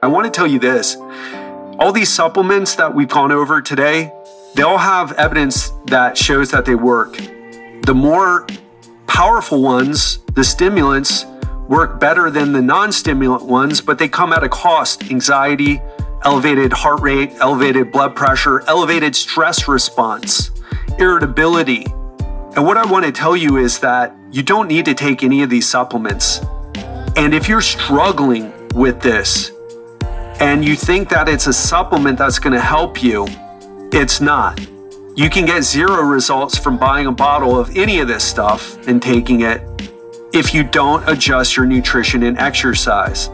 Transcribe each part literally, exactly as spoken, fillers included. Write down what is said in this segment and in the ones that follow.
I want to tell you this. All these supplements that we've gone over today, they all have evidence that shows that they work. The more powerful ones, the stimulants, work better than the non-stimulant ones, but they come at a cost. Anxiety, elevated heart rate, elevated blood pressure, elevated stress response, irritability. And what I want to tell you is that you don't need to take any of these supplements. And if you're struggling with this and you think that it's a supplement that's going to help you, it's not. You can get zero results from buying a bottle of any of this stuff and taking it if you don't adjust your nutrition and exercise.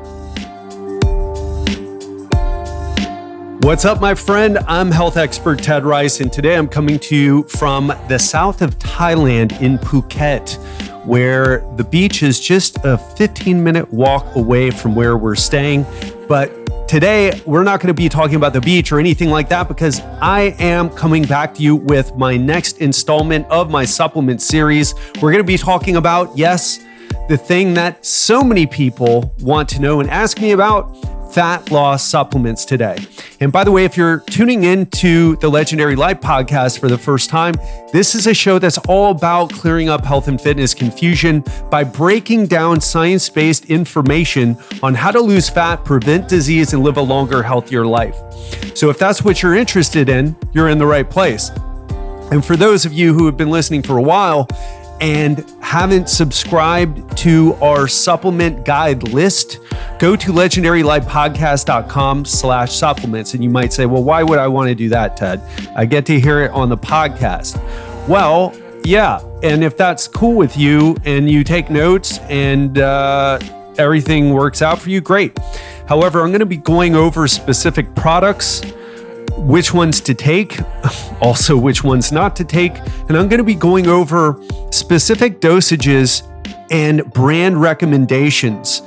What's up, my friend? I'm health expert Ted Rice, and today I'm coming to you from the south of Thailand in Phuket, where the beach is just a fifteen minute walk away from where we're staying. But today, we're not going to be talking about the beach or anything like that because I am coming back to you with my next installment of my supplement series. We're going to be talking about, yes, the thing that so many people want to know and ask me about, fat loss supplements today. And by the way, if you're tuning in to the Legendary Life podcast for the first time, this is a show that's all about clearing up health and fitness confusion by breaking down science-based information on how to lose fat, prevent disease, and live a longer, healthier life. So if that's what you're interested in, you're in the right place. And for those of you who have been listening for a while and haven't subscribed to our supplement guide list, go to legendarylifepodcast.com slash supplements. And you might say, well, why would I want to do that, Ted? I get to hear it on the podcast. Well, yeah. And if that's cool with you and you take notes and uh, everything works out for you, great. However, I'm going to be going over specific products, which ones to take, also which ones not to take. And I'm going to be going over specific dosages and brand recommendations.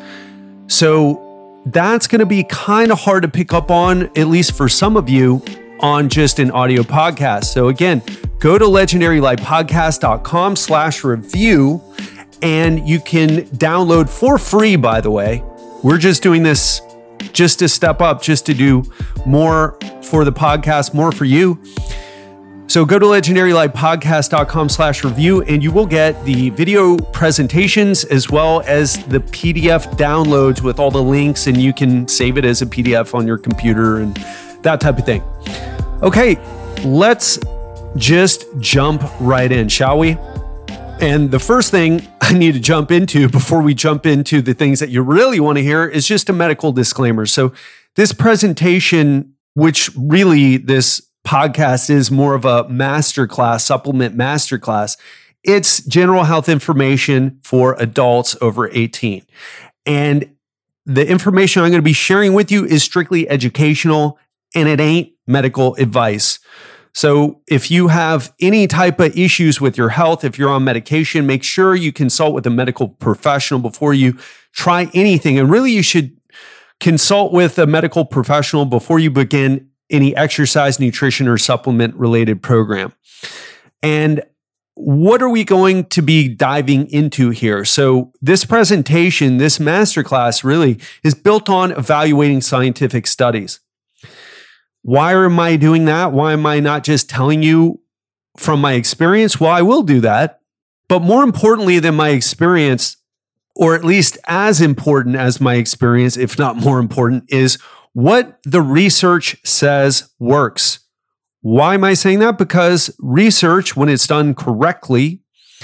So that's going to be kind of hard to pick up on, at least for some of you, on just an audio podcast. So again, go to legendarylifepodcast.com slash review and you can download for free, by the way. We're just doing this just to step up, just to do more for the podcast, more for you. So go to legendarylifepodcast.com slash review and you will get the video presentations as well as the P D F downloads with all the links, and you can save it as a P D F on your computer and that type of thing. Okay, let's just jump right in, shall we? And the first thing I need to jump into before we jump into the things that you really want to hear is just a medical disclaimer. So this presentation, which really this podcast is more of a masterclass, supplement masterclass, it's general health information for adults over eighteen. And the information I'm going to be sharing with you is strictly educational and it ain't medical advice. So if you have any type of issues with your health, if you're on medication, make sure you consult with a medical professional before you try anything. And really, you should consult with a medical professional before you begin any exercise, nutrition, or supplement related program. And what are we going to be diving into here? So this presentation, this masterclass really is built on evaluating scientific studies. Why am I doing that? Why am I not just telling you from my experience? Well, I will do that. But more importantly than my experience, or at least as important as my experience, if not more important, is what the research says works. Why am I saying that? Because research, when it's done correctly,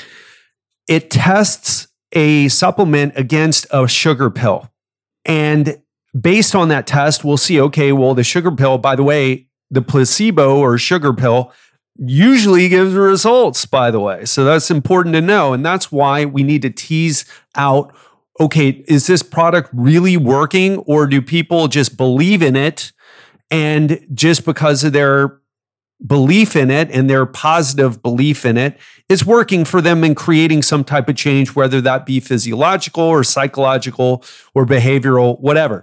it tests a supplement against a sugar pill. And based on that test, we'll see, okay, well, the sugar pill, by the way, the placebo or sugar pill usually gives results, by the way. So that's important to know. And that's why we need to tease out, okay, is this product really working, or do people just believe in it? And just because of their belief in it and their positive belief in it, it's working for them in creating some type of change, whether that be physiological or psychological or behavioral, whatever.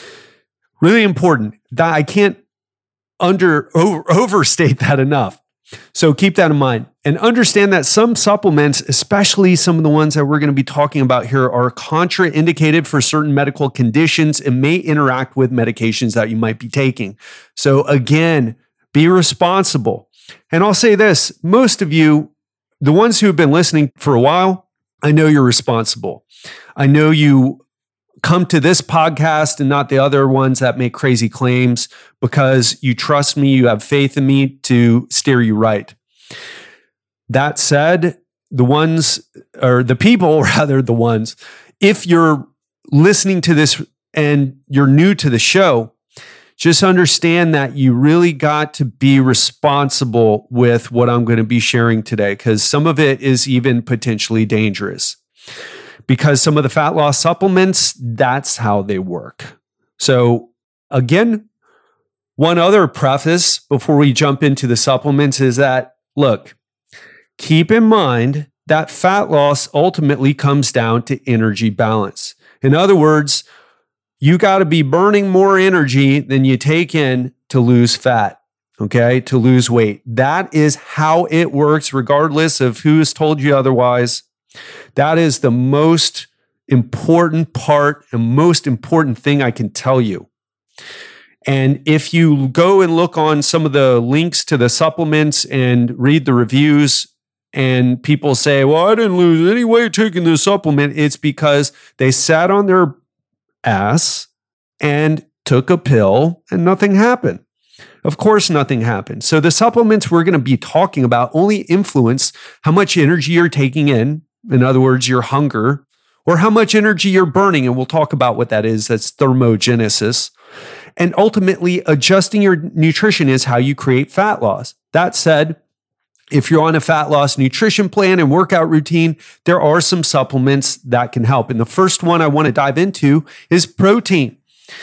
Really important. That I can't under over, overstate that enough. So keep that in mind and understand that some supplements, especially some of the ones that we're going to be talking about here, are contraindicated for certain medical conditions and may interact with medications that you might be taking. So again, be responsible. And I'll say this, most of you, the ones who have been listening for a while, I know you're responsible. I know you come to this podcast and not the other ones that make crazy claims because you trust me, you have faith in me to steer you right. That said, the ones, or the people, rather the ones, if you're listening to this and you're new to the show, just understand that you really got to be responsible with what I'm going to be sharing today, because some of it is even potentially dangerous. Because some of the fat loss supplements, that's how they work. So again, one other preface before we jump into the supplements is that, look, keep in mind that fat loss ultimately comes down to energy balance. In other words, you got to be burning more energy than you take in to lose fat, okay, to lose weight. That is how it works, regardless of who's told you otherwise. That is the most important part and most important thing I can tell you. And if you go and look on some of the links to the supplements and read the reviews, and people say, well, I didn't lose any weight taking this supplement, it's because they sat on their ass and took a pill and nothing happened. Of course, nothing happened. So the supplements we're going to be talking about only influence how much energy you're taking in. In other words, your hunger, or how much energy you're burning. And we'll talk about what that is. That's thermogenesis. And ultimately, adjusting your nutrition is how you create fat loss. That said, if you're on a fat loss nutrition plan and workout routine, there are some supplements that can help. And the first one I want to dive into is protein.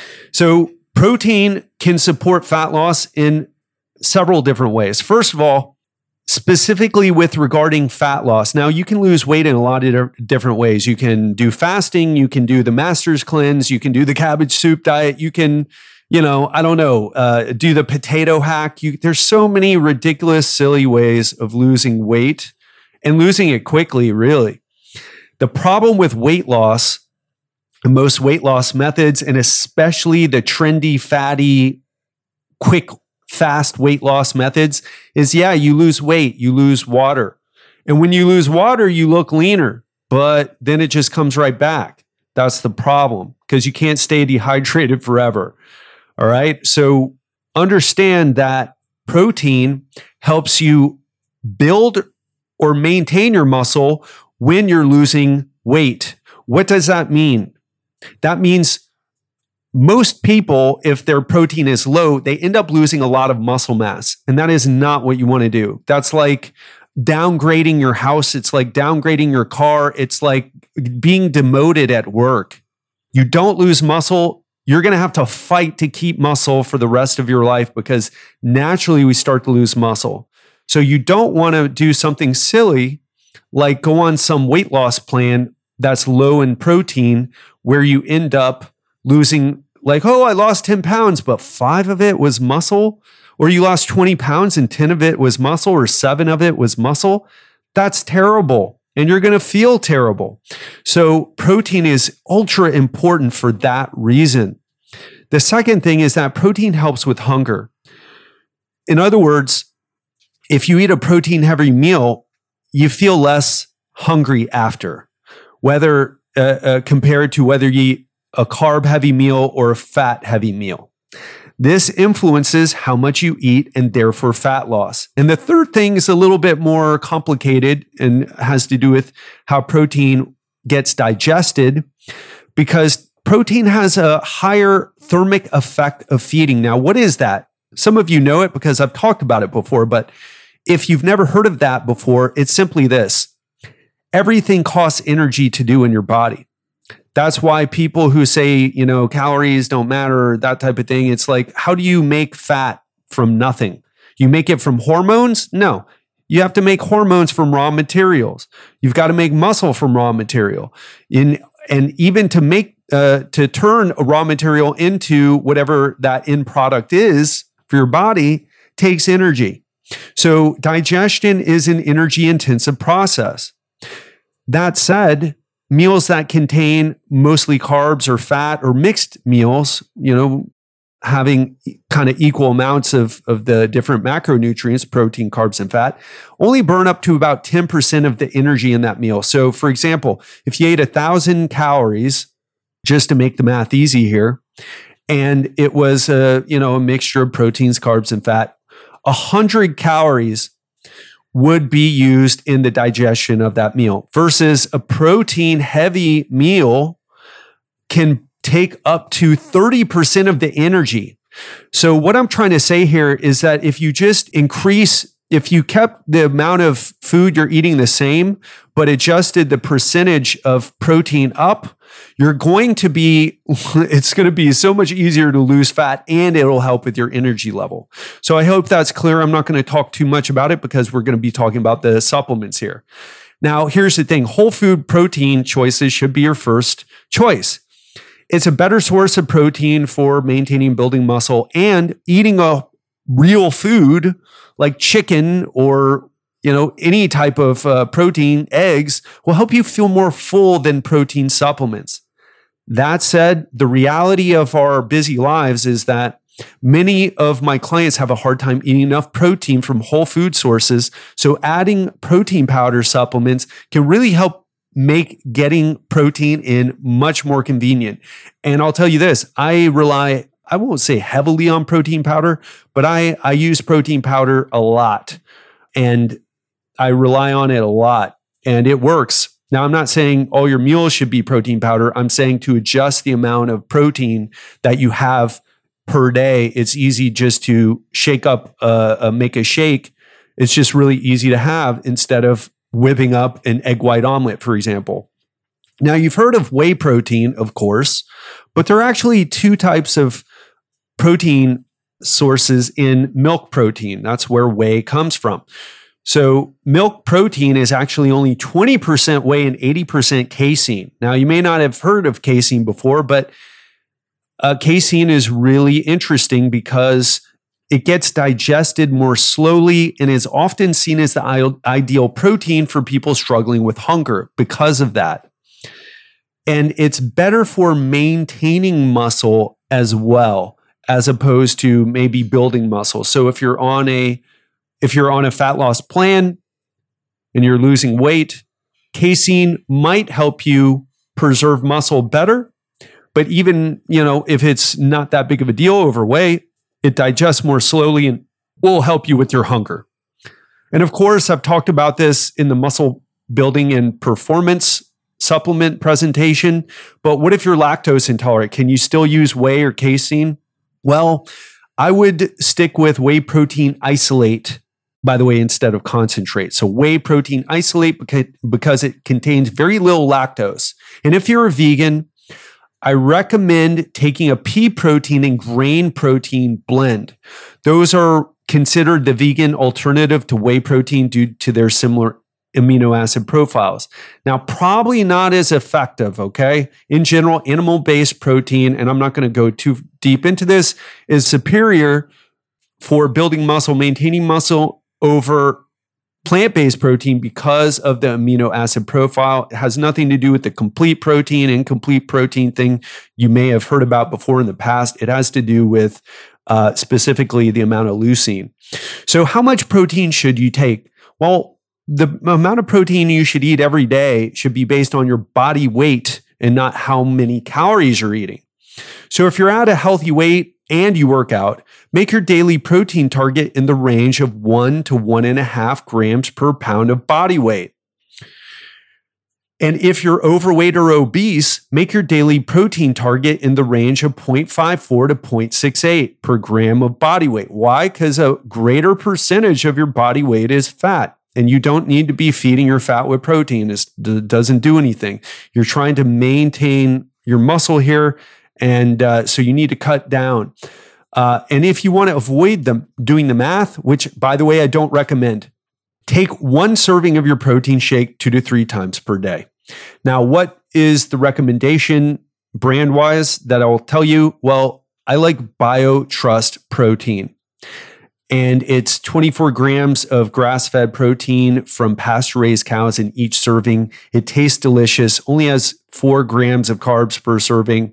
So protein can support fat loss in several different ways. First of all, specifically with regarding fat loss. Now, you can lose weight in a lot of different ways. You can do fasting, you can do the master's cleanse, you can do the cabbage soup diet, you can, you know, I don't know, uh, do the potato hack. You, there's so many ridiculous, silly ways of losing weight and losing it quickly, really. The problem with weight loss, most weight loss methods, and especially the trendy, fatty, quick fast weight loss methods is, yeah, you lose weight, you lose water. And when you lose water, you look leaner, but then it just comes right back. That's the problem, because you can't stay dehydrated forever. All right. So understand that protein helps you build or maintain your muscle when you're losing weight. What does that mean? That means most people, if their protein is low, they end up losing a lot of muscle mass. And that is not what you want to do. That's like downgrading your house. It's like downgrading your car. It's like being demoted at work. You don't lose muscle. You're going to have to fight to keep muscle for the rest of your life, because naturally we start to lose muscle. So you don't want to do something silly like go on some weight loss plan that's low in protein, where you end up losing, like, oh, I lost ten pounds, but five of it was muscle. Or you lost twenty pounds and ten of it was muscle, or seven of it was muscle. That's terrible. And you're going to feel terrible. So protein is ultra important for that reason. The second thing is that protein helps with hunger. In other words, if you eat a protein heavy meal, you feel less hungry after, whether uh, uh, compared to whether you eat a carb heavy meal or a fat heavy meal. This influences how much you eat and therefore fat loss. And the third thing is a little bit more complicated and has to do with how protein gets digested, because protein has a higher thermic effect of feeding. Now, what is that? Some of you know it because I've talked about it before, but if you've never heard of that before, it's simply this. Everything costs energy to do in your body. That's why people who say, you know, calories don't matter, that type of thing, it's like, how do you make fat from nothing? You make it from hormones? No. You have to make hormones from raw materials. You've got to make muscle from raw material. In, and even to make, uh, to turn a raw material into whatever that end product is for your body takes energy. So digestion is an energy intensive process. That said, meals that contain mostly carbs or fat or mixed meals, you know, having kind of equal amounts of, of the different macronutrients, protein, carbs, and fat, only burn up to about ten percent of the energy in that meal. So for example, if you ate a thousand calories, just to make the math easy here, and it was a, you know, a mixture of proteins, carbs, and fat, one hundred calories would be used in the digestion of that meal versus a protein heavy meal can take up to thirty percent of the energy. So what I'm trying to say here is that if you just increase, if you kept the amount of food you're eating the same, but adjusted the percentage of protein up, you're going to be, it's going to be so much easier to lose fat and it'll help with your energy level. So I hope that's clear. I'm not going to talk too much about it because we're going to be talking about the supplements here. Now, here's the thing. Whole food protein choices should be your first choice. It's a better source of protein for maintaining, building muscle, and eating a real food like chicken or, you know, any type of uh, protein, eggs, will help you feel more full than protein supplements. That said, the reality of our busy lives is that many of my clients have a hard time eating enough protein from whole food sources. So adding protein powder supplements can really help make getting protein in much more convenient. And I'll tell you this, I rely, I won't say heavily on protein powder, but I, I use protein powder a lot. And I rely on it a lot and it works. Now, I'm not saying all your meals should be protein powder. I'm saying to adjust the amount of protein that you have per day, it's easy just to shake up, uh, uh, make a shake. It's just really easy to have instead of whipping up an egg white omelet, for example. Now, you've heard of whey protein, of course, but there are actually two types of protein sources in milk protein. That's where whey comes from. So milk protein is actually only twenty percent whey and eighty percent casein. Now, you may not have heard of casein before, but uh, casein is really interesting because it gets digested more slowly and is often seen as the ideal protein for people struggling with hunger because of that. And it's better for maintaining muscle as well, as opposed to maybe building muscle. So if you're on a If you're on a fat loss plan and you're losing weight, casein might help you preserve muscle better. But even, you know, if it's not that big of a deal overweight, it digests more slowly and will help you with your hunger. And of course, I've talked about this in the muscle building and performance supplement presentation. But what if you're lactose intolerant? Can you still use whey or casein? Well, I would stick with whey protein isolate, by the way, instead of concentrate. So whey protein isolate because it contains very little lactose. And if you're a vegan, I recommend taking a pea protein and grain protein blend. Those are considered the vegan alternative to whey protein due to their similar amino acid profiles. Now, probably not as effective, okay? In general, animal-based protein, and I'm not going to go too deep into this, is superior for building muscle, maintaining muscle over plant-based protein because of the amino acid profile. It has nothing to do with the complete protein, incomplete protein thing you may have heard about before in the past. It has to do with uh, specifically the amount of leucine. So how much protein should you take? Well, the amount of protein you should eat every day should be based on your body weight and not how many calories you're eating. So if you're at a healthy weight and you work out, make your daily protein target in the range of one to one and a half grams per pound of body weight. And if you're overweight or obese, make your daily protein target in the range of zero point five four to zero point six eight per gram of body weight. Why? Because a greater percentage of your body weight is fat. And you don't need to be feeding your fat with protein. It doesn't do anything. You're trying to maintain your muscle here. And uh, so you need to cut down. Uh, and if you want to avoid them doing the math, which by the way, I don't recommend, take one serving of your protein shake two to three times per day. Now, what is the recommendation brand-wise that I will tell you? Well, I like BioTrust protein. And it's twenty-four grams of grass-fed protein from pasture-raised cows in each serving. It tastes delicious, only has four grams of carbs per serving.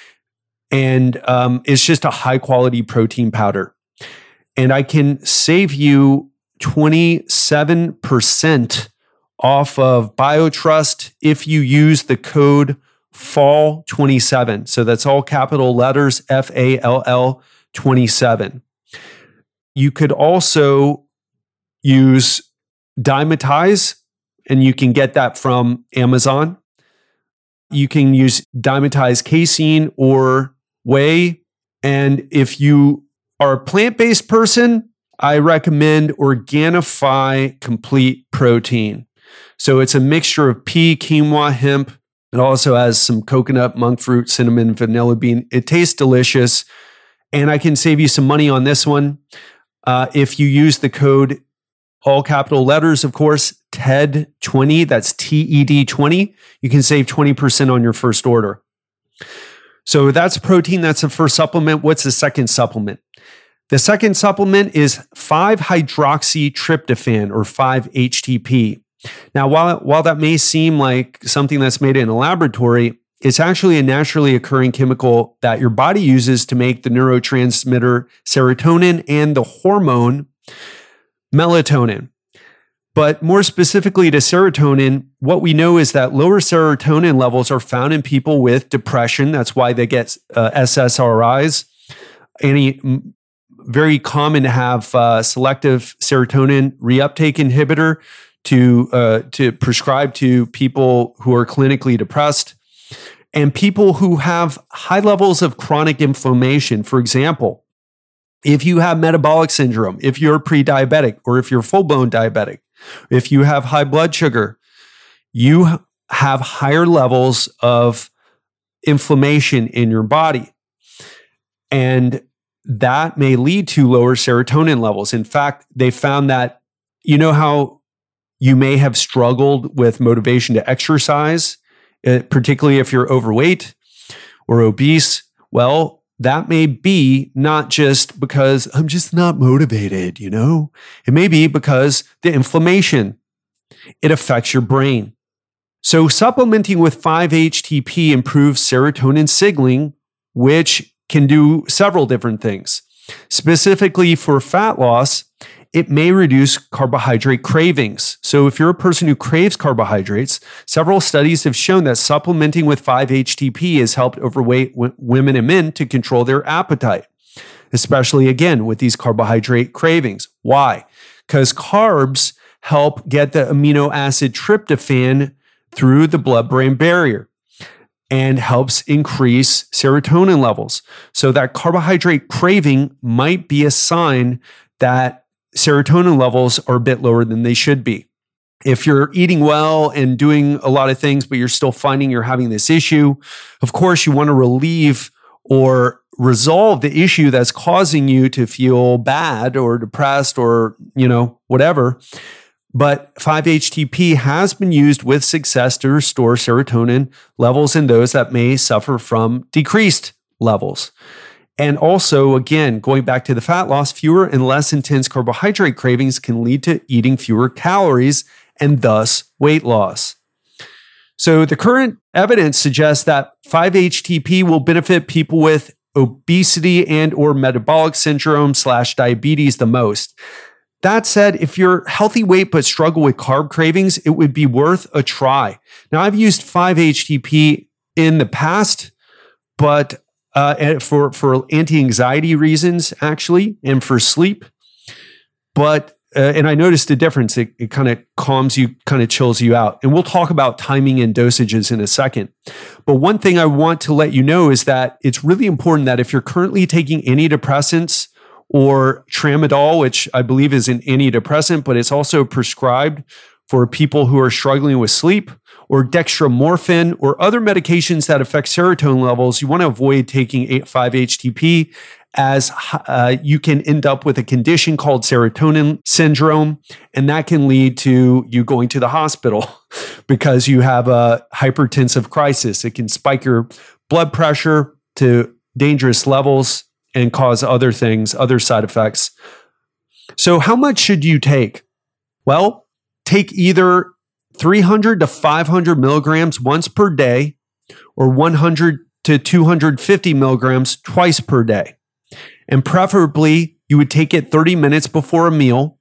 And um, it's just a high-quality protein powder. And I can save you twenty-seven percent off of BioTrust if you use the code F A L L twenty-seven. So that's all capital letters, F A L L twenty-seven. You could also use Dymatize, and you can get that from Amazon. You can use Dymatize casein or whey. And if you are a plant-based person, I recommend Organifi Complete Protein. So it's a mixture of pea, quinoa, hemp. It also has some coconut, monk fruit, cinnamon, vanilla bean. It tastes delicious. And I can save you some money on this one. Uh, if you use the code, all capital letters, of course, T E D twenty, that's T E D twenty, you can save twenty percent on your first order. So that's protein. That's the first supplement. What's the second supplement? The second supplement is five hydroxytryptophan, or five H T P. Now, while, while that may seem like something that's made in a laboratory, it's actually a naturally occurring chemical that your body uses to make the neurotransmitter serotonin and the hormone melatonin. But more specifically to serotonin, what we know is that lower serotonin levels are found in people with depression. That's why they get uh, S S R Is. Any very common to have uh, selective serotonin reuptake inhibitor to uh, to prescribe to people who are clinically depressed, and people who have high levels of chronic inflammation. For example, if you have metabolic syndrome, if you're pre-diabetic, or if you're full-blown diabetic, if you have high blood sugar, you have higher levels of inflammation in your body. And that may lead to lower serotonin levels. In fact, they found that, you know how you may have struggled with motivation to exercise, uh, particularly if you're overweight or obese. Well, that may be not just because I'm just not motivated, you know? It may be because the inflammation, it affects your brain. So supplementing with five H T P improves serotonin signaling, which can do several different things. Specifically for fat loss, it may reduce carbohydrate cravings. So if you're a person who craves carbohydrates, several studies have shown that supplementing with five H T P has helped overweight w- women and men to control their appetite, especially again with these carbohydrate cravings. Why? Because carbs help get the amino acid tryptophan through the blood-brain barrier and helps increase serotonin levels. So that carbohydrate craving might be a sign that serotonin levels are a bit lower than they should be. If you're eating well and doing a lot of things, but you're still finding you're having this issue, of course, you want to relieve or resolve the issue that's causing you to feel bad or depressed or, you know, whatever. But five H T P has been used with success to restore serotonin levels in those that may suffer from decreased levels. And also, again, going back to the fat loss, fewer and less intense carbohydrate cravings can lead to eating fewer calories and thus weight loss. So the current evidence suggests that five H T P will benefit people with obesity and or metabolic syndrome slash diabetes the most. That said, if you're healthy weight but struggle with carb cravings, it would be worth a try. Now, I've used five H T P in the past, but uh, for, for anti-anxiety reasons, actually, and for sleep. But, uh, and I noticed a difference. It, it kind of calms you, kind of chills you out. And we'll talk about timing and dosages in a second. But one thing I want to let you know is that it's really important that if you're currently taking antidepressants or tramadol, which I believe is an antidepressant, but it's also prescribed for people who are struggling with sleep, or dextromorphin, or other medications that affect serotonin levels, you want to avoid taking five H T P, as uh, you can end up with a condition called serotonin syndrome, and that can lead to you going to the hospital because you have a hypertensive crisis. It can spike your blood pressure to dangerous levels and cause other things, other side effects. So how much should you take? Well, take either three hundred to five hundred milligrams once per day or one hundred to two hundred fifty milligrams twice per day. And preferably, you would take it thirty minutes before a meal.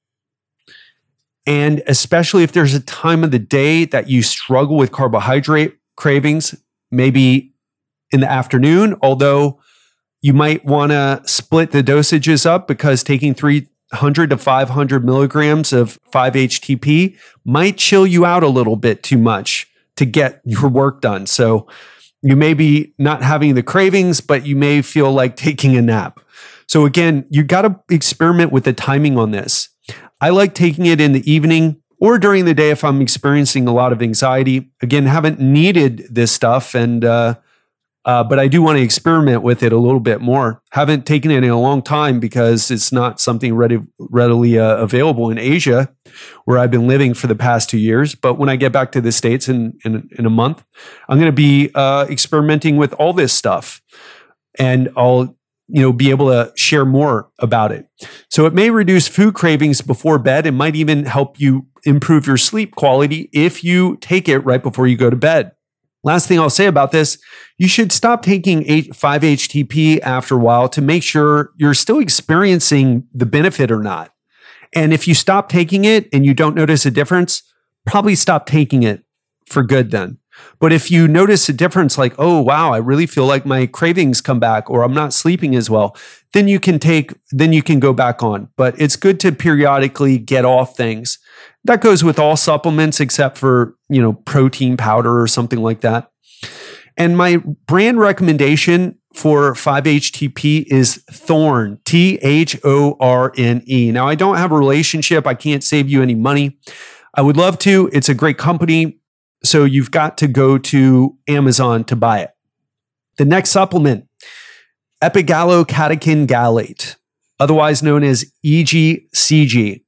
And especially if there's a time of the day that you struggle with carbohydrate cravings, maybe in the afternoon, although you might want to split the dosages up because taking three hundred to five hundred milligrams of five H T P might chill you out a little bit too much to get your work done. So you may be not having the cravings, but you may feel like taking a nap. So again, you got to experiment with the timing on this. I like taking it in the evening or during the day if I'm experiencing a lot of anxiety. Again, haven't needed this stuff, and uh, uh, but I do want to experiment with it a little bit more. Haven't taken it in a long time because it's not something ready, readily uh, available in Asia, where I've been living for the past two years. But when I get back to the States in, in, in a month, I'm going to be uh, experimenting with all this stuff, and I'll you know, be able to share more about it. So it may reduce food cravings before bed. It might even help you improve your sleep quality if you take it right before you go to bed. Last thing I'll say about this, you should stop taking five H T P after a while to make sure you're still experiencing the benefit or not. And if you stop taking it and you don't notice a difference, probably stop taking it for good then. But if you notice a difference, like, oh, wow, I really feel like my cravings come back, or I'm not sleeping as well, then you can take, then you can go back on. But it's good to periodically get off things. That goes with all supplements except for, you know, protein powder or something like that. And my brand recommendation for five H T P is Thorne, T H O R N E. Now, I don't have a relationship. I can't save you any money. I would love to. It's a great company. So you've got to go to Amazon to buy it. The next supplement, epigallocatechin gallate, otherwise known as E G C G.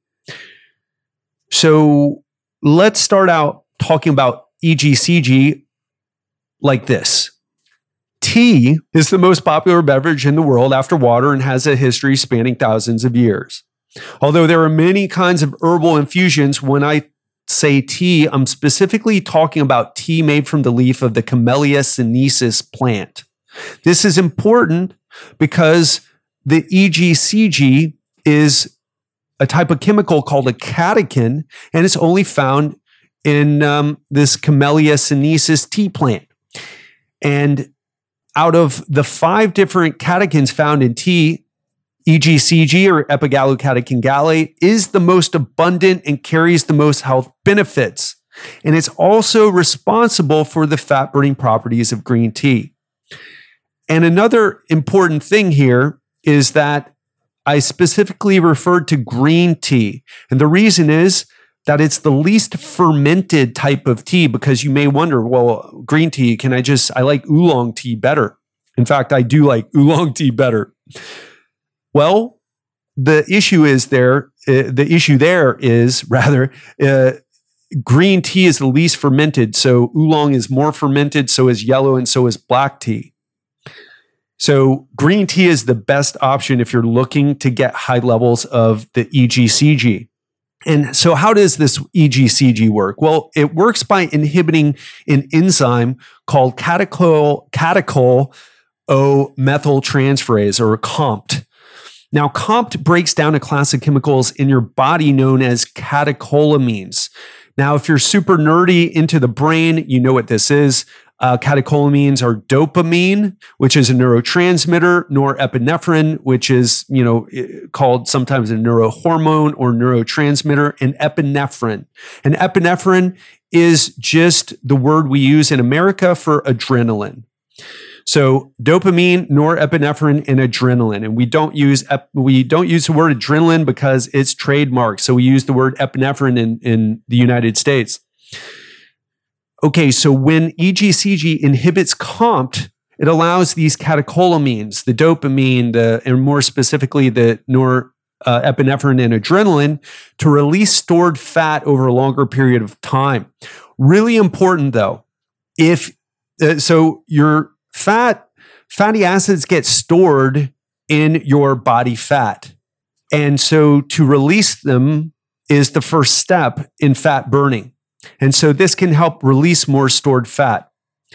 So let's start out talking about E G C G like this. Tea is the most popular beverage in the world after water and has a history spanning thousands of years. Although there are many kinds of herbal infusions, when I say tea, I'm specifically talking about tea made from the leaf of the Camellia sinensis plant. This is important because the E G C G is a type of chemical called a catechin, and it's only found in um, this Camellia sinensis tea plant. And out of the five different catechins found in tea, E G C G, or epigallocatechin gallate, is the most abundant and carries the most health benefits. And it's also responsible for the fat-burning properties of green tea. And another important thing here is that I specifically referred to green tea. And the reason is that it's the least fermented type of tea, because you may wonder, well, green tea, can I just, I like oolong tea better. In fact, I do like oolong tea better. Well, the issue is there, uh, the issue there is rather, uh, green tea is the least fermented. So oolong is more fermented, so is yellow, and so is black tea. So green tea is the best option if you're looking to get high levels of the E G C G. And so how does this E G C G work? Well, it works by inhibiting an enzyme called catechol, catechol O methyltransferase, or C O M T. Now, C O M T breaks down a class of chemicals in your body known as catecholamines. Now, if you're super nerdy into the brain, you know what this is. Uh, catecholamines are dopamine, which is a neurotransmitter, norepinephrine, which is, you know, called sometimes a neurohormone or neurotransmitter, and epinephrine. And epinephrine is just the word we use in America for adrenaline. So dopamine, norepinephrine, and adrenaline. And we don't use ep- we don't use the word adrenaline because it's trademarked. So we use the word epinephrine in, in the United States. Okay, so when E G C G inhibits C O M T, it allows these catecholamines, the dopamine, the, and more specifically the norepinephrine uh, and adrenaline, to release stored fat over a longer period of time. Really important though, if uh, so, your fat fatty acids get stored in your body fat. And so to release them is the first step in fat burning. And so this can help release more stored fat.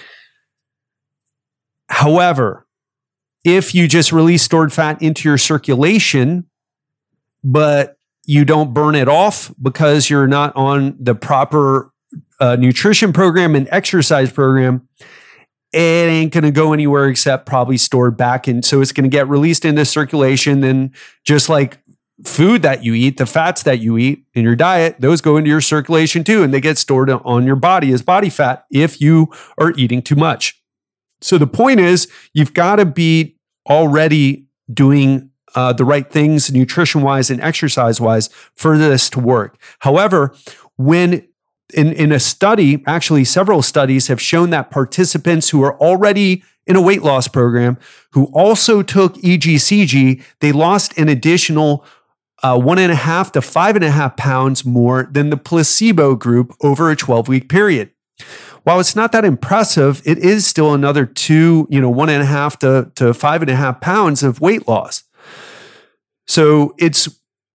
However, if you just release stored fat into your circulation, but you don't burn it off because you're not on the proper uh, nutrition program and exercise program, it ain't going to go anywhere except probably stored back. And so it's going to get released into circulation. Then just like food that you eat, the fats that you eat in your diet, those go into your circulation too, and they get stored on your body as body fat if you are eating too much. So the point is, you've got to be already doing uh, the right things nutrition-wise and exercise-wise for this to work. However, when in, in a study, actually several studies have shown that participants who are already in a weight loss program, who also took E G C G, they lost an additional uh, one and a half to five and a half pounds more than the placebo group over a twelve-week period. While it's not that impressive, it is still another two, you know, one and a half to, to five and a half pounds of weight loss. So it's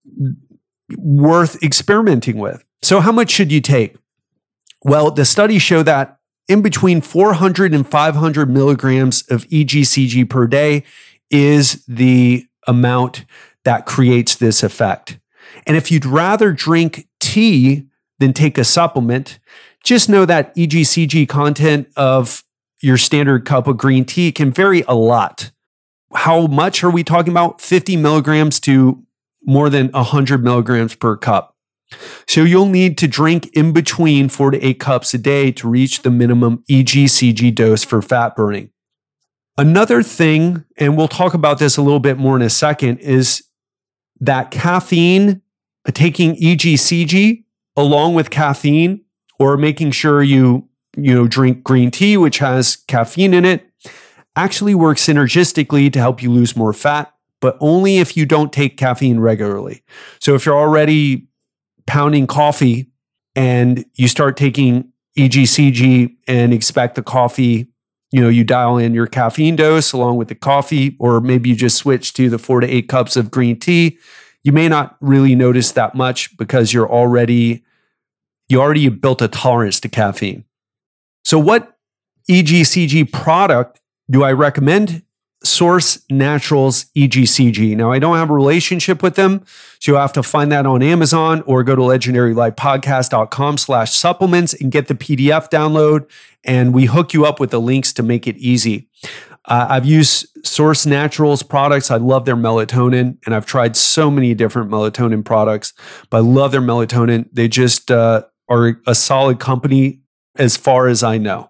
worth experimenting with. So how much should you take? Well, the studies show that in between four hundred and five hundred milligrams of E G C G per day is the amount that creates this effect. And if you'd rather drink tea than take a supplement, just know that E G C G content of your standard cup of green tea can vary a lot. How much are we talking about? fifty milligrams to more than one hundred milligrams per cup. So you'll need to drink in between four to eight cups a day to reach the minimum E G C G dose for fat burning. Another thing, and we'll talk about this a little bit more in a second, is that caffeine, taking E G C G along with caffeine, or making sure you, you know, drink green tea, which has caffeine in it, actually works synergistically to help you lose more fat, but only if you don't take caffeine regularly. So if you're already pounding coffee and you start taking E G C G and expect the coffee, you know, you dial in your caffeine dose along with the coffee, or maybe you just switch to the four to eight cups of green tea, you may not really notice that much because you're already, you already built a tolerance to caffeine. So what E G C G product do I recommend? Source Naturals E G C G. Now, I don't have a relationship with them, so you'll have to find that on Amazon or go to legendarylifepodcast.com slash supplements and get the P D F download, and we hook you up with the links to make it easy. Uh, I've used Source Naturals products. I love their melatonin, and I've tried so many different melatonin products, but I love their melatonin. They just uh, are a solid company as far as I know.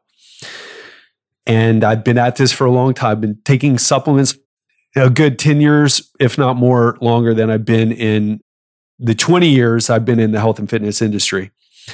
And I've been at this for a long time. I've been taking supplements a good ten years, if not more, longer than I've been in the twenty years I've been in the health and fitness industry.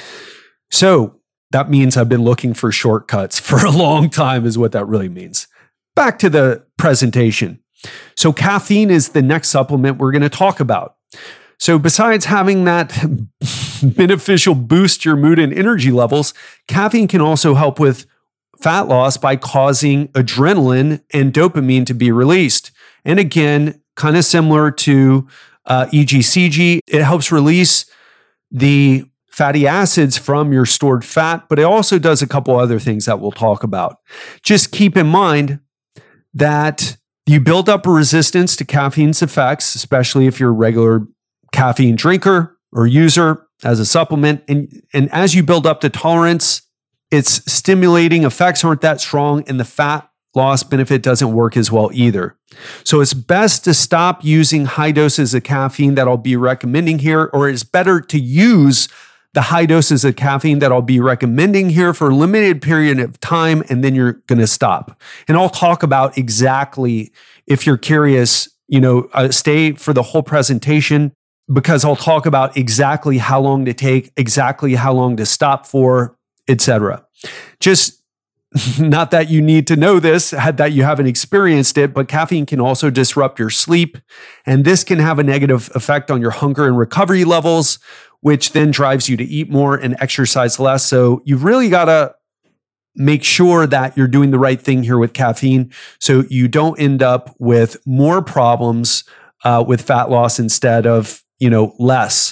So that means I've been looking for shortcuts for a long time, is what that really means. Back to the presentation. So caffeine is the next supplement we're going to talk about. So besides having that beneficial boost your mood and energy levels, caffeine can also help with fat loss by causing adrenaline and dopamine to be released. And again, kind of similar to uh, E G C G, it helps release the fatty acids from your stored fat, but it also does a couple other things that we'll talk about. Just keep in mind that you build up a resistance to caffeine's effects, especially if you're a regular caffeine drinker or user as a supplement. And, and as you build up the tolerance, its stimulating effects aren't that strong, and the fat loss benefit doesn't work as well either. So it's best to stop using high doses of caffeine that I'll be recommending here, or it's better to use the high doses of caffeine that I'll be recommending here for a limited period of time, and then you're going to stop. And I'll talk about exactly, if you're curious, you know, uh, stay for the whole presentation, because I'll talk about exactly how long to take, exactly how long to stop for, et cetera. Just not that you need to know this, that you haven't experienced it, but caffeine can also disrupt your sleep. And this can have a negative effect on your hunger and recovery levels, which then drives you to eat more and exercise less. So you've really got to make sure that you're doing the right thing here with caffeine, so you don't end up with more problems uh, with fat loss instead of, you know, less.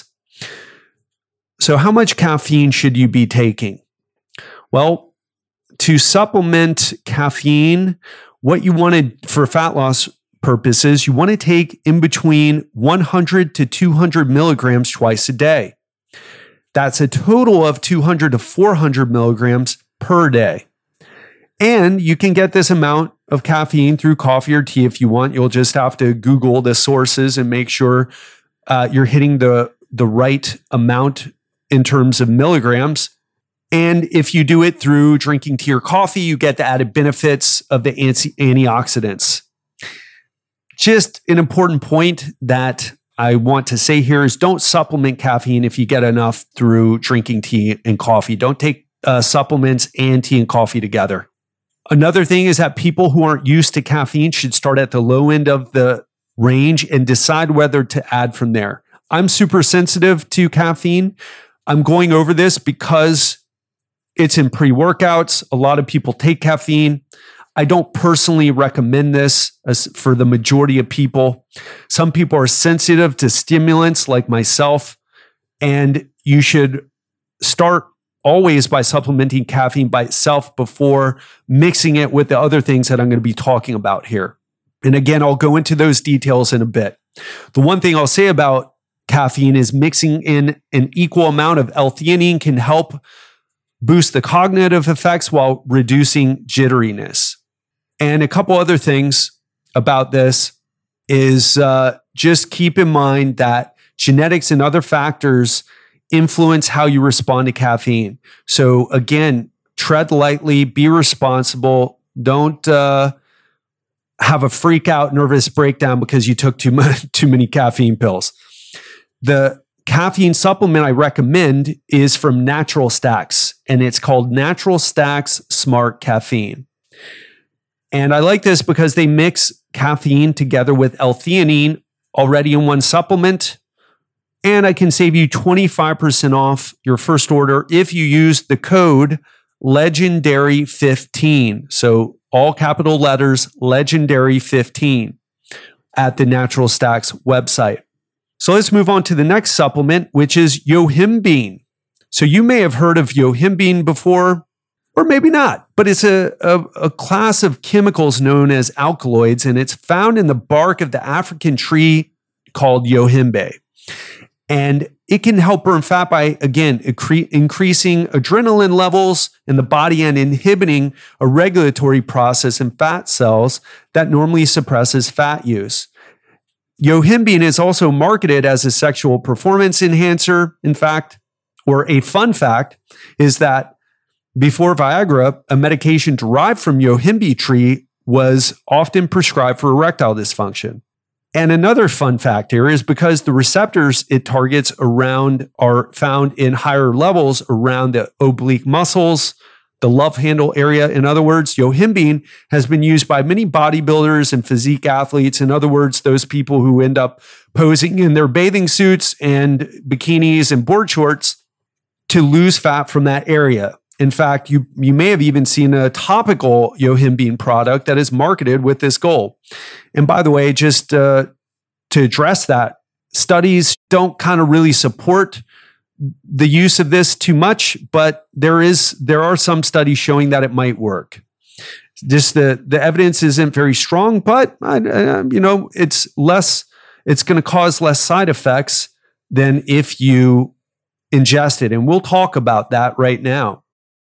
So how much caffeine should you be taking? Well, to supplement caffeine, what you wanted for fat loss purposes, you want to take in between one hundred to two hundred milligrams twice a day. That's a total of two hundred to four hundred milligrams per day. And you can get this amount of caffeine through coffee or tea if you want. You'll just have to Google the sources and make sure uh, you're hitting the, the right amount in terms of milligrams. And if you do it through drinking tea or coffee, you get the added benefits of the anti- antioxidants. Just an important point that I want to say here is don't supplement caffeine if you get enough through drinking tea and coffee. Don't take uh, supplements and tea and coffee together. Another thing is that people who aren't used to caffeine should start at the low end of the range and decide whether to add from there. I'm super sensitive to caffeine. I'm going over this because it's in pre-workouts. A lot of people take caffeine. I don't personally recommend this as for the majority of people. Some people are sensitive to stimulants like myself, and you should start always by supplementing caffeine by itself before mixing it with the other things that I'm going to be talking about here. And again, I'll go into those details in a bit. The one thing I'll say about caffeine is mixing in an equal amount of L-theanine can help boost the cognitive effects while reducing jitteriness. And a couple other things about this is uh, just keep in mind that genetics and other factors influence how you respond to caffeine. So again, tread lightly, be responsible. Don't uh, have a freak out nervous breakdown because you took too much, too many caffeine pills. The caffeine supplement I recommend is from Natural Stacks, and it's called Natural Stacks Smart Caffeine. And I like this because they mix caffeine together with L-theanine already in one supplement. And I can save you twenty-five percent off your first order if you use the code legendary fifteen. So all capital letters, legendary fifteen at the Natural Stacks website. So let's move on to the next supplement, which is yohimbine. So you may have heard of yohimbine before, or maybe not, but it's a, a, a class of chemicals known as alkaloids, and it's found in the bark of the African tree called yohimbe. And it can help burn fat by, again, accre- increasing adrenaline levels in the body and inhibiting a regulatory process in fat cells that normally suppresses fat use. Yohimbine is also marketed as a sexual performance enhancer. In fact, or a fun fact is that before Viagra, a medication derived from yohimbe tree was often prescribed for erectile dysfunction. And another fun fact here is because the receptors it targets around are found in higher levels around the oblique muscles, the love handle area. In other words, yohimbine has been used by many bodybuilders and physique athletes. In other words, those people who end up posing in their bathing suits and bikinis and board shorts to lose fat from that area. In fact, you, you may have even seen a topical yohimbine product that is marketed with this goal. And by the way, just uh, to address that, studies don't kind of really support the use of this too much, but there is there are some studies showing that it might work. Just the the evidence isn't very strong, but uh, you know it's less. It's going to cause less side effects than if you ingest it, and we'll talk about that right now.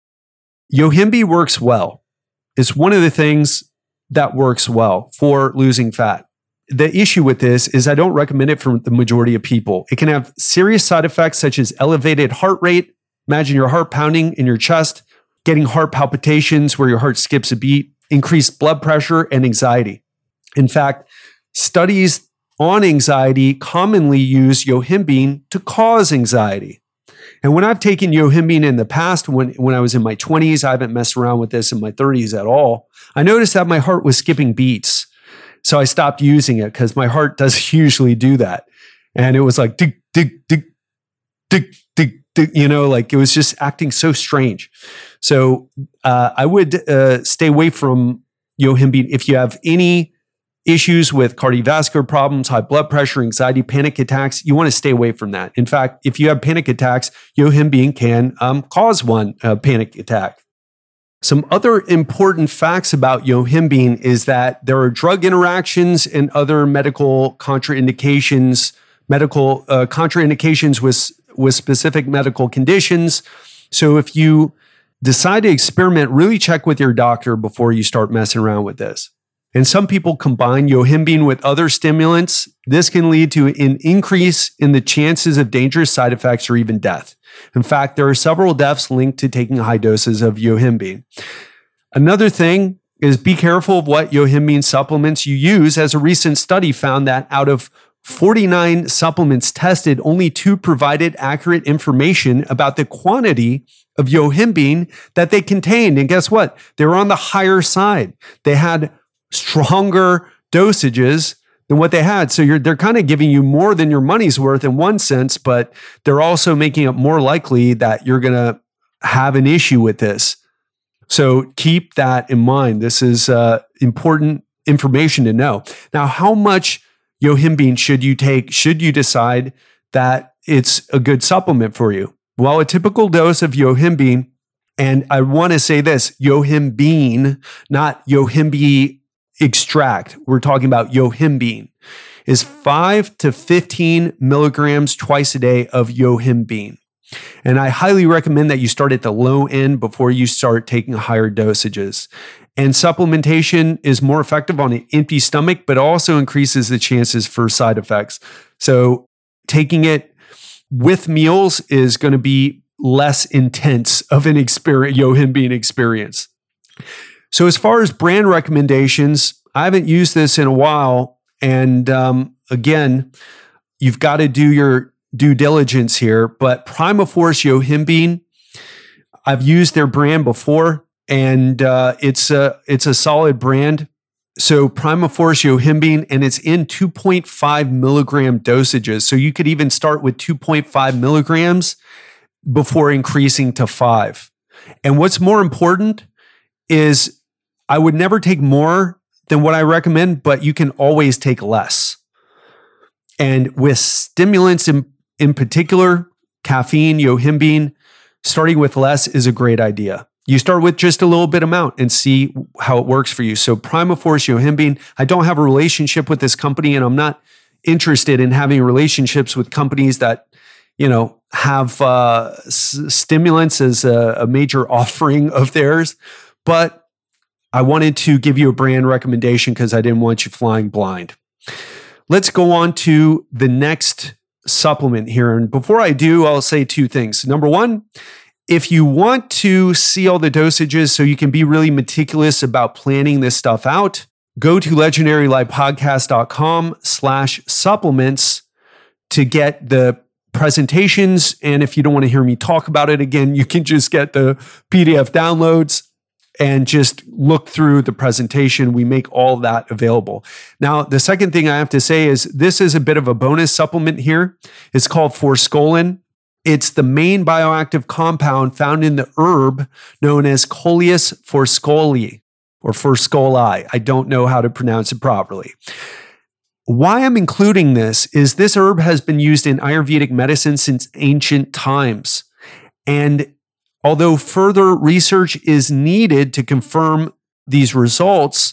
Yohimbe works well. It's one of the things that works well for losing fat. The issue with this is I don't recommend it for the majority of people. It can have serious side effects such as elevated heart rate. Imagine your heart pounding in your chest, getting heart palpitations where your heart skips a beat, increased blood pressure, and anxiety. In fact, studies on anxiety commonly use yohimbine to cause anxiety. And when I've taken yohimbine in the past, when, when I was in my twenties, I haven't messed around with this in my thirties at all, I noticed that my heart was skipping beats. So I stopped using it because my heart doesn't usually do that. And it was like, dig, dig, dig, dig, dig, dig, you know, like it was just acting so strange. So uh, I would uh, stay away from yohimbine if you have any issues with cardiovascular problems, high blood pressure, anxiety, panic attacks, you want to stay away from that. In fact, if you have panic attacks, yohimbine can um, cause one uh, panic attack. Some other important facts about yohimbine is that there are drug interactions and other medical contraindications, medical uh, contraindications with, with specific medical conditions. So if you decide to experiment, really check with your doctor before you start messing around with this. And some people combine yohimbine with other stimulants. This can lead to an increase in the chances of dangerous side effects or even death. In fact, there are several deaths linked to taking high doses of yohimbine. Another thing is be careful of what yohimbine supplements you use, as a recent study found that out of forty-nine supplements tested, only two provided accurate information about the quantity of yohimbine that they contained. And guess what? They were on the higher side. They had stronger dosages than what they had. So you're, they're kind of giving you more than your money's worth in one sense, but they're also making it more likely that you're going to have an issue with this. So keep that in mind. This is uh, important information to know. Now, how much yohimbine should you take? Should you decide that it's a good supplement for you? Well, a typical dose of yohimbine, and I want to say this, yohimbine, not yohimbe extract. We're talking about yohimbine, is five to fifteen milligrams twice a day of yohimbine. And I highly recommend that you start at the low end before you start taking higher dosages. And supplementation is more effective on an empty stomach, but also increases the chances for side effects. So taking it with meals is going to be less intense of an experience, yohimbine experience. So as far as brand recommendations, I haven't used this in a while. And um, again, you've got to do your due diligence here. But Primaforce yohimbine, I've used their brand before, and uh, it's a it's a solid brand. So Primaforce yohimbine, and it's in two point five milligram dosages. So you could even start with two point five milligrams before increasing to five. And what's more important is I would never take more than what I recommend, but you can always take less. And with stimulants in, in particular, caffeine, yohimbine, starting with less is a great idea. You start with just a little bit amount and see how it works for you. So Primaforce yohimbine, I don't have a relationship with this company, and I'm not interested in having relationships with companies that, you know, have uh, s- stimulants as a, a major offering of theirs. But I wanted to give you a brand recommendation because I didn't want you flying blind. Let's go on to the next supplement here. And before I do, I'll say two things. Number one, if you want to see all the dosages so you can be really meticulous about planning this stuff out, go to legendarylifepodcast.com slash supplements to get the presentations. And if you don't want to hear me talk about it again, you can just get the P D F downloads and just look through the presentation. We make all that available. Now, the second thing I have to say is this is a bit of a bonus supplement here. It's called forskolin. It's the main bioactive compound found in the herb known as Coleus forskoli or forskoli. I don't know how to pronounce it properly. Why I'm including this is this herb has been used in Ayurvedic medicine since ancient times. And although further research is needed to confirm these results,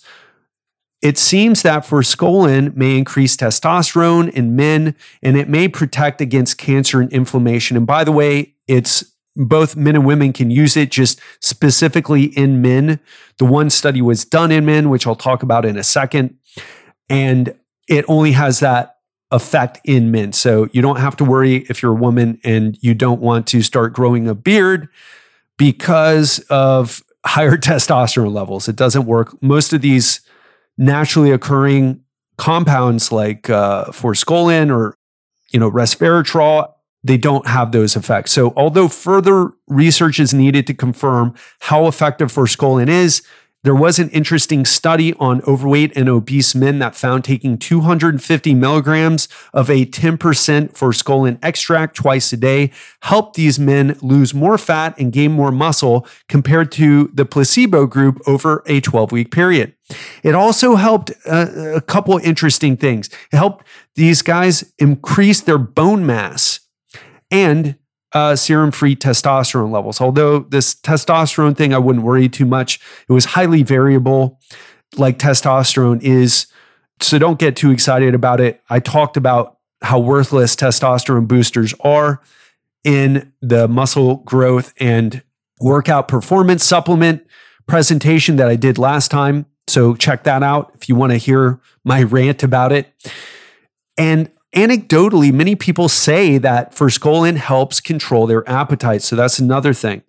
it seems that forskolin may increase testosterone in men, and it may protect against cancer and inflammation. And by the way, it's both men and women can use it, just specifically in men. The one study was done in men, which I'll talk about in a second, and it only has that effect in men. So you don't have to worry if you're a woman and you don't want to start growing a beard because of higher testosterone levels. It doesn't work. Most of these naturally occurring compounds like uh, forskolin or, you know, resveratrol, they don't have those effects. So although further research is needed to confirm how effective forskolin is, There was an interesting study on overweight and obese men that found taking two hundred fifty milligrams of a ten percent forskolin extract twice a day helped these men lose more fat and gain more muscle compared to the placebo group over a twelve-week period. It also helped uh, a couple of interesting things. It helped these guys increase their bone mass and Uh, serum-free testosterone levels. Although this testosterone thing, I wouldn't worry too much. It was highly variable, like testosterone is. So don't get too excited about it. I talked about how worthless testosterone boosters are in the muscle growth and workout performance supplement presentation that I did last time. So check that out if you want to hear my rant about it. And anecdotally, many people say that forskolin helps control their appetite. So that's another thing.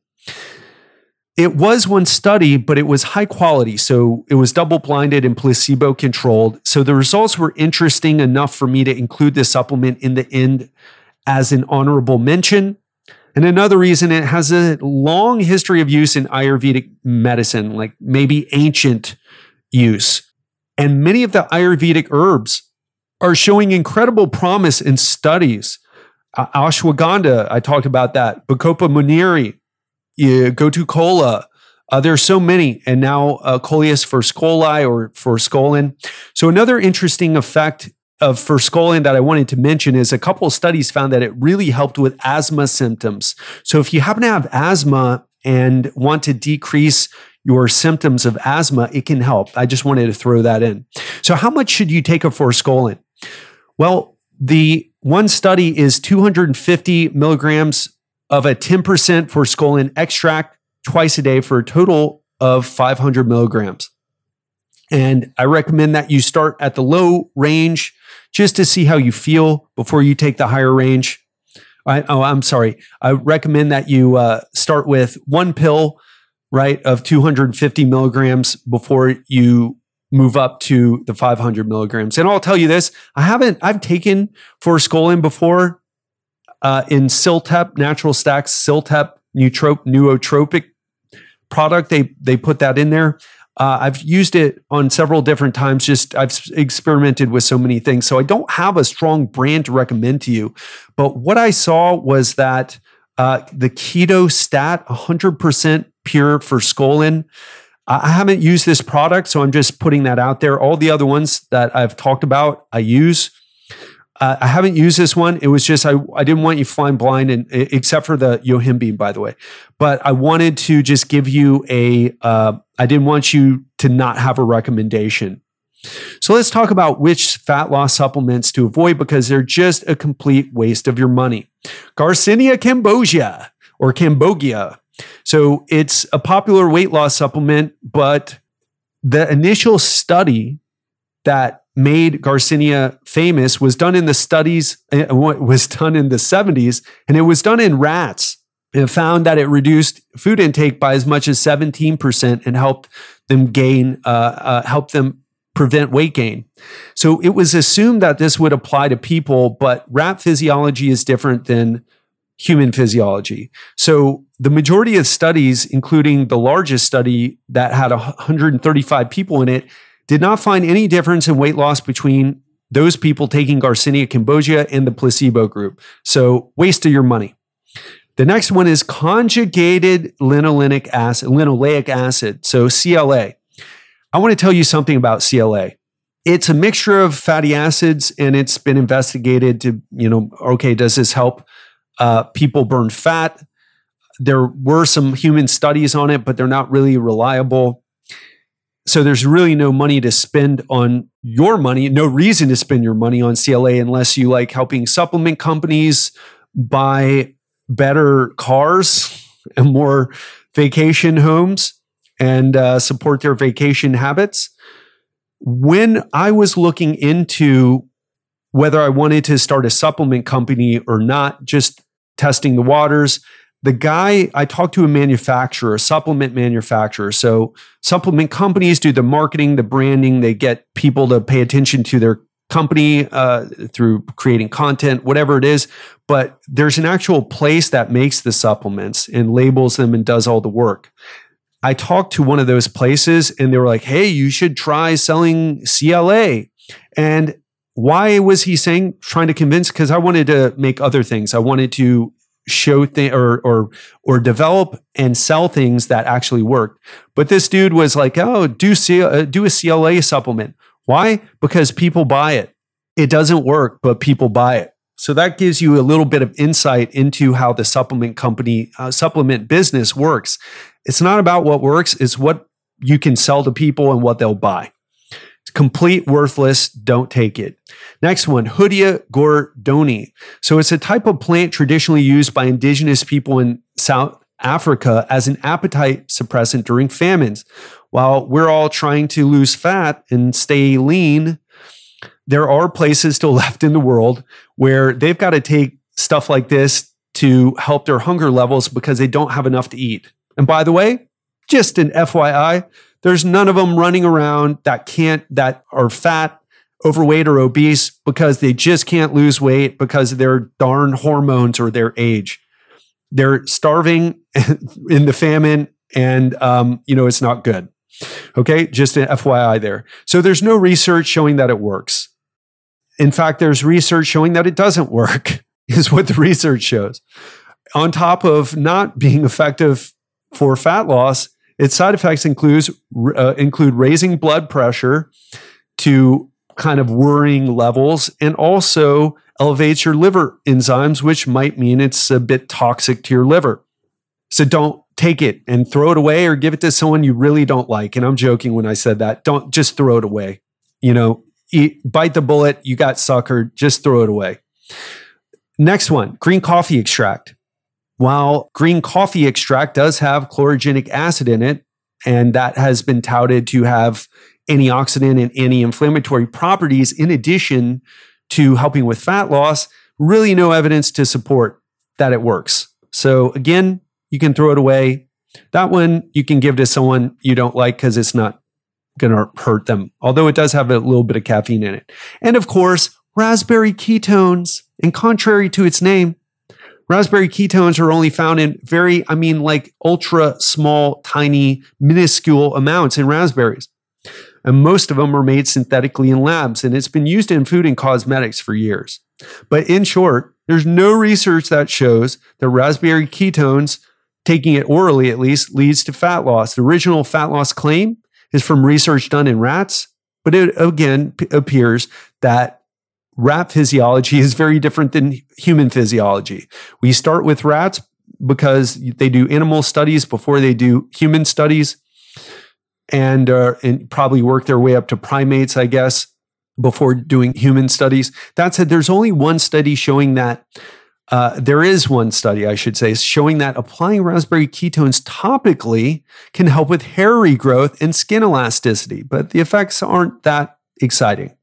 It was one study, but it was high quality. So it was double-blinded and placebo-controlled. So the results were interesting enough for me to include this supplement in the end as an honorable mention. And another reason, it has a long history of use in Ayurvedic medicine, like maybe ancient use. And many of the Ayurvedic herbs are showing incredible promise in studies. Uh, ashwagandha, I talked about that. Bacopa muniri, uh, Gotu kola. Uh, there's so many. And now uh, Coleus forskolli or forskolin. So another interesting effect of forskolin that I wanted to mention is a couple of studies found that it really helped with asthma symptoms. So if you happen to have asthma and want to decrease your symptoms of asthma, it can help. I just wanted to throw that in. So how much should you take of forskolin? Well, the one study is two hundred fifty milligrams of a ten percent forskolin extract twice a day for a total of five hundred milligrams. And I recommend that you start at the low range just to see how you feel before you take the higher range. I, oh, I'm sorry. I recommend that you uh, start with one pill, right, of two hundred fifty milligrams before you move up to the five hundred milligrams. And I'll tell you this, I haven't, I've taken forskolin before uh, in Siltep, Natural Stacks, Siltep nootrop, nootropic product. They, they put that in there. Uh, I've used it on several different times. Just I've experimented with so many things. So I don't have a strong brand to recommend to you. But what I saw was that uh, the Keto Stat, one hundred percent pure forskolin. I haven't used this product, so I'm just putting that out there. All the other ones that I've talked about, I use. Uh, I haven't used this one. It was just, I, I didn't want you flying blind, and except for the Yohimbe, by the way. But I wanted to just give you a, uh, I didn't want you to not have a recommendation. So let's talk about which fat loss supplements to avoid because they're just a complete waste of your money. Garcinia cambogia or Cambogia. So it's a popular weight loss supplement, but the initial study that made Garcinia famous was done in the studies, it was done in the seventies, and it was done in rats. It found that it reduced food intake by as much as seventeen percent and helped them gain, uh, uh, help them prevent weight gain. So it was assumed that this would apply to people, but rat physiology is different than human physiology. So the majority of studies, including the largest study that had one hundred thirty-five people in it, did not find any difference in weight loss between those people taking Garcinia cambogia and the placebo group. So waste of your money. The next one is conjugated linoleic acid, linoleic acid, so C L A. I want to tell you something about C L A. It's a mixture of fatty acids, and it's been investigated to, you know, okay, does this help uh, people burn fat? There were some human studies on it, but they're not really reliable. So there's really no money to spend on your money, no reason to spend your money on C L A unless you like helping supplement companies buy better cars and more vacation homes and uh, support their vacation habits. When I was looking into whether I wanted to start a supplement company or not, just testing the waters, the guy, I talked to a manufacturer, a supplement manufacturer. So supplement companies do the marketing, the branding, they get people to pay attention to their company uh, through creating content, whatever it is. But there's an actual place that makes the supplements and labels them and does all the work. I talked to one of those places and they were like, hey, you should try selling C L A. And why was he saying, trying to convince? Because I wanted to make other things. I wanted to show things or, or, or develop and sell things that actually worked. But this dude was like, oh, do, C- uh, do a C L A supplement. Why? Because people buy it. It doesn't work, but people buy it. So that gives you a little bit of insight into how the supplement company, uh, supplement business works. It's not about what works, it's what you can sell to people and what they'll buy. It's complete worthless, don't take it. Next one, Hoodia gordoni. So it's a type of plant traditionally used by indigenous people in South Africa as an appetite suppressant during famines. While we're all trying to lose fat and stay lean, there are places still left in the world where they've got to take stuff like this to help their hunger levels because they don't have enough to eat. And by the way, just an F Y I, there's none of them running around that can't, that are fat, overweight, or obese because they just can't lose weight because of their darn hormones or their age. They're starving in the famine and, um, you know, it's not good. Okay, just an F Y I there. So there's no research showing that it works. In fact, there's research showing that it doesn't work, is what the research shows. On top of not being effective for fat loss, its side effects includes, uh, include raising blood pressure to kind of worrying levels and also elevates your liver enzymes, which might mean it's a bit toxic to your liver. So don't take it and throw it away or give it to someone you really don't like. And I'm joking when I said that. Don't just throw it away. You know, eat, bite the bullet. You got suckered. Just throw it away. Next one, green coffee extract. While green coffee extract does have chlorogenic acid in it, and that has been touted to have antioxidant and anti-inflammatory properties in addition to helping with fat loss, really no evidence to support that it works. So again, you can throw it away. That one you can give to someone you don't like because it's not going to hurt them, although it does have a little bit of caffeine in it. And of course, raspberry ketones. And contrary to its name, raspberry ketones are only found in very, I mean, like ultra small, tiny, minuscule amounts in raspberries. And most of them are made synthetically in labs, and it's been used in food and cosmetics for years. But in short, there's no research that shows that raspberry ketones, taking it orally at least, leads to fat loss. The original fat loss claim is from research done in rats, but it again p- appears that rat physiology is very different than human physiology. We start with rats because they do animal studies before they do human studies, and, uh, and probably work their way up to primates, I guess, before doing human studies. That said, there's only one study showing that, uh, there is one study, I should say, showing that applying raspberry ketones topically can help with hair regrowth and skin elasticity, but the effects aren't that exciting.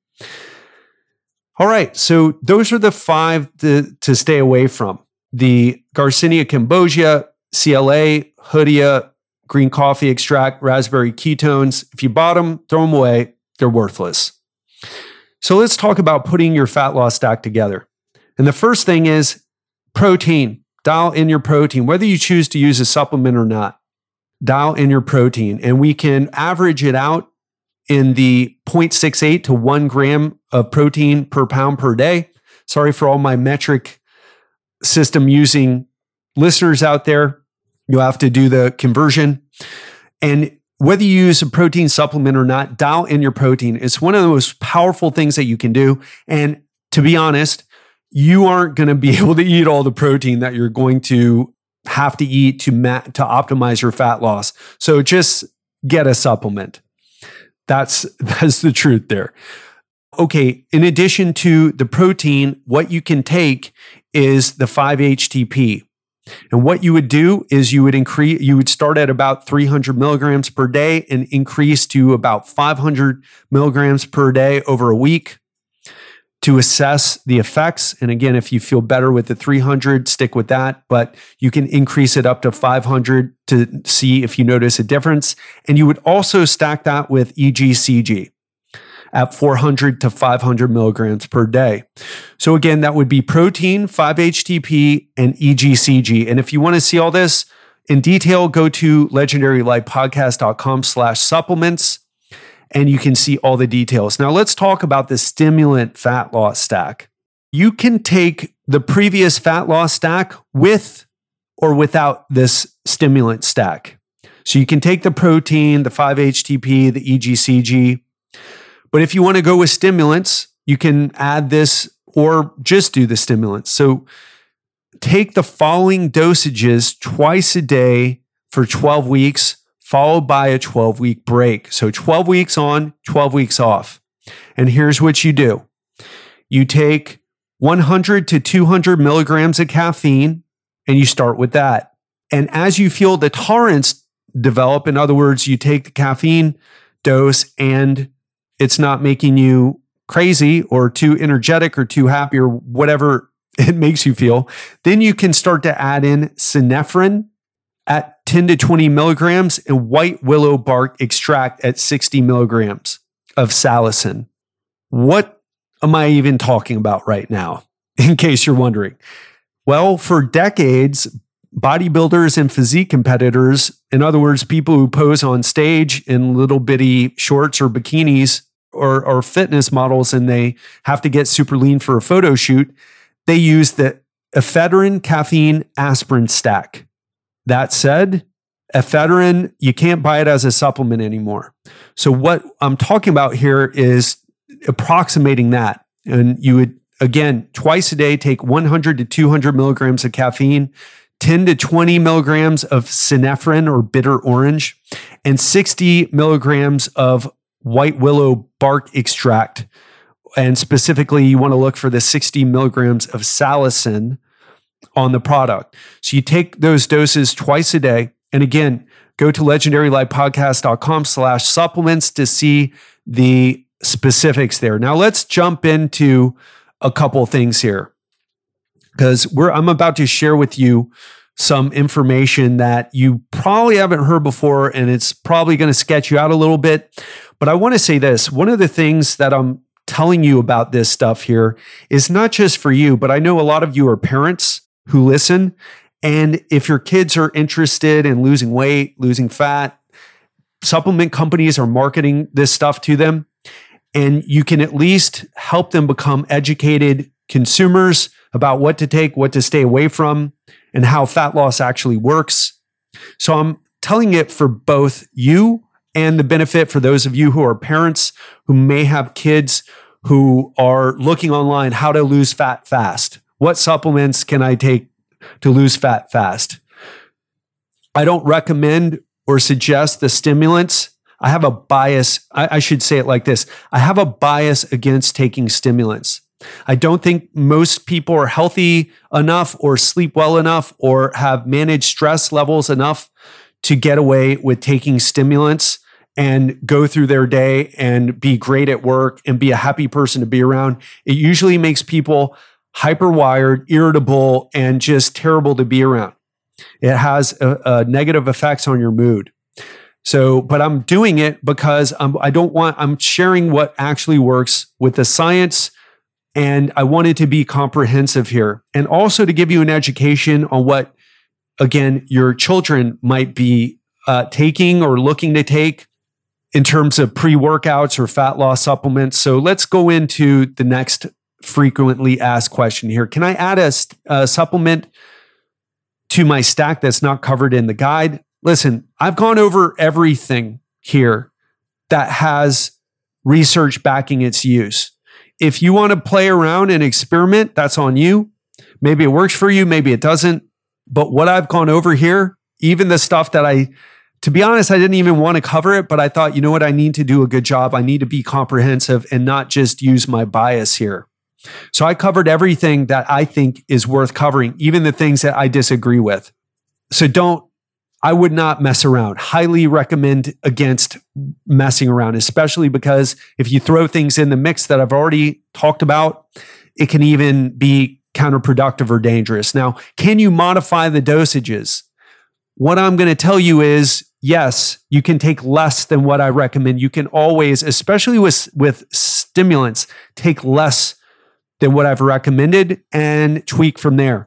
All right, so those are the five to, to stay away from. The Garcinia cambogia, C L A, Hoodia, green coffee extract, raspberry ketones. If you bought them, throw them away. They're worthless. So let's talk about putting your fat loss stack together. And the first thing is protein. Dial in your protein, whether you choose to use a supplement or not. Dial in your protein, and we can average it out in the zero point six eight to one gram of protein per pound per day. Sorry for all my metric system using listeners out there. You'll have to do the conversion. And whether you use a protein supplement or not, dial in your protein. It's one of the most powerful things that you can do. And to be honest, you aren't going to be able to eat all the protein that you're going to have to eat to ma- to optimize your fat loss. So just get a supplement. That's that's the truth there. Okay, in addition to the protein, what you can take is the five H T P. And what you would do is you would increase, you would start at about three hundred milligrams per day and increase to about five hundred milligrams per day over a week to assess the effects. And again, if you feel better with the three hundred, stick with that, but you can increase it up to five hundred to see if you notice a difference. And you would also stack that with E G C G at four hundred to five hundred milligrams per day. So again, that would be protein, five H T P, and E G C G. And if you want to see all this, in detail, go to legendarylifepodcast.com slash supplements, and you can see all the details. Now let's talk about the stimulant fat loss stack. You can take the previous fat loss stack with or without this stimulant stack. So you can take the protein, the five H T P, the E G C G. But if you want to go with stimulants, you can add this or just do the stimulants. So take the following dosages twice a day for twelve weeks, followed by a twelve-week break. So twelve weeks on, twelve weeks off. And here's what you do. You take one hundred to two hundred milligrams of caffeine, and you start with that. And as you feel the tolerance develop, in other words, you take the caffeine dose and it's not making you crazy or too energetic or too happy or whatever it makes you feel, then you can start to add in synephrine at ten to twenty milligrams and white willow bark extract at sixty milligrams of salicin. What am I even talking about right now, in case you're wondering? Well, for decades, bodybuilders and physique competitors, in other words, people who pose on stage in little bitty shorts or bikinis or, or fitness models, and they have to get super lean for a photo shoot, they use the ephedrine caffeine aspirin stack. That said, ephedrine, you can't buy it as a supplement anymore. So what I'm talking about here is approximating that. And you would, again, twice a day, take one hundred to two hundred milligrams of caffeine, ten to twenty milligrams of synephrine or bitter orange, and sixty milligrams of white willow bark extract. And specifically, you want to look for the sixty milligrams of salicin on the product. So you take those doses twice a day. And again, go to legendarylifepodcast.com slash supplements to see the specifics there. Now let's jump into a couple things here, because we're I'm about to share with you some information that you probably haven't heard before, and it's probably going to sketch you out a little bit. But I want to say this. One of the things that I'm telling you about this stuff here is not just for you, but I know a lot of you are parents who listen. And if your kids are interested in losing weight, losing fat, supplement companies are marketing this stuff to them. And you can at least help them become educated consumers about what to take, what to stay away from, and how fat loss actually works. So I'm telling it for both you and the benefit for those of you who are parents who may have kids who are looking online, how to lose fat fast. What supplements can I take to lose fat fast? I don't recommend or suggest the stimulants. I have a bias. I, I should say it like this. I have a bias against taking stimulants. I don't think most people are healthy enough or sleep well enough or have managed stress levels enough to get away with taking stimulants and go through their day and be great at work and be a happy person to be around. It usually makes people hyperwired, irritable, and just terrible to be around. It has a, a negative effects on your mood. So, but I'm doing it because I'm, I don't want, I'm sharing what actually works with the science, and I want it to be comprehensive here. And also to give you an education on what, again, your children might be uh, taking or looking to take in terms of pre-workouts or fat loss supplements. So let's go into the next frequently asked question here. Can I add a, a supplement to my stack that's not covered in the guide? Listen, I've gone over everything here that has research backing its use. If you want to play around and experiment, that's on you. Maybe it works for you, maybe it doesn't. But what I've gone over here, even the stuff that I, to be honest, I didn't even want to cover it, but I thought, you know what, I need to do a good job. I need to be comprehensive and not just use my bias here. So I covered everything that I think is worth covering, even the things that I disagree with. So don't, I would not mess around. Highly recommend against messing around, especially because if you throw things in the mix that I've already talked about, it can even be counterproductive or dangerous. Now, can you modify the dosages? What I'm going to tell you is, yes, you can take less than what I recommend. You can always, especially with, with stimulants, take less than what I've recommended and tweak from there.